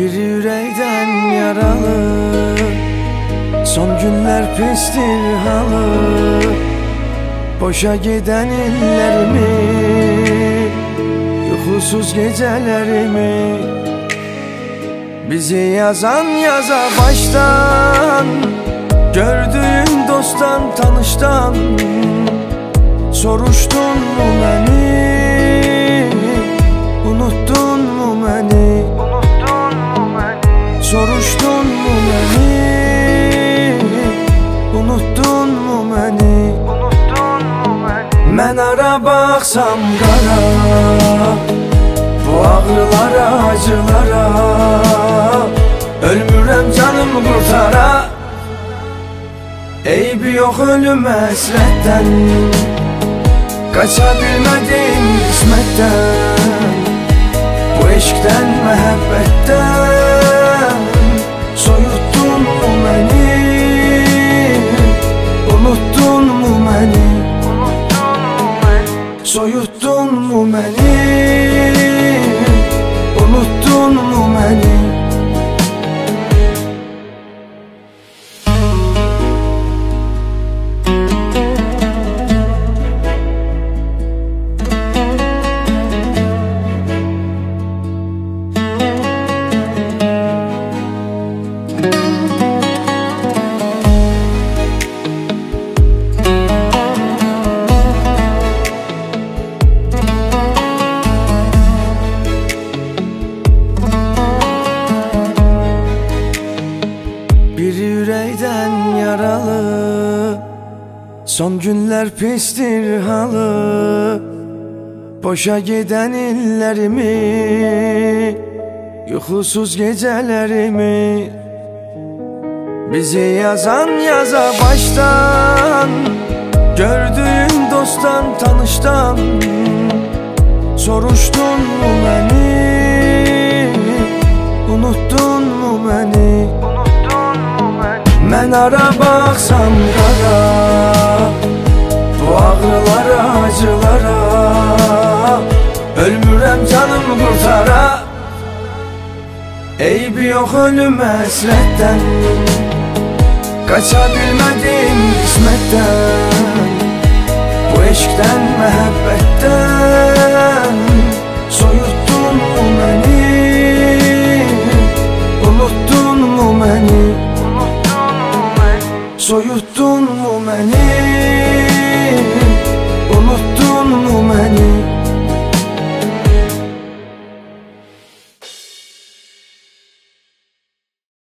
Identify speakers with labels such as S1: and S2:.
S1: Bir yüreğden yaralı, son günler pistir halı. Boşa giden illerimi, uykusuz gecelerimi, bizi yazan yaza baştan, gördüğün dosttan tanıştan. Soruştun mu beni, unuttun mu beni? Soruştun mu beni, unuttun mu beni? Ben ara baksam qara, bu ağrılara, acılara, ölmürəm canım qurtara. Eybi yok ölüm həsrətdən, qaça bilmədim qismətdən, bu eşqdən, məhəbbətdən. Soyuttun mu beni, unuttun mu beni? Soyuttun mu beni, unuttun mu beni? Bir yüreğden yaralı, son günler pistir halı. Boşa giden illerimi, uykusuz gecelerimi, bizi yazan yaza baştan, gördüğün dosttan tanıştan. Soruştun mu beni, unuttun mu beni? Ben ara baksam qara, bu ağrılara, acılara, ölmürəm canım qurtara. Eybi yok ölüm həsrətdən, qaça bilmədim qismətdən, bu eşqdən, məhəbbətdən. Soyuttun mu beni, unuttun mu beni? Soyuttun mu beni?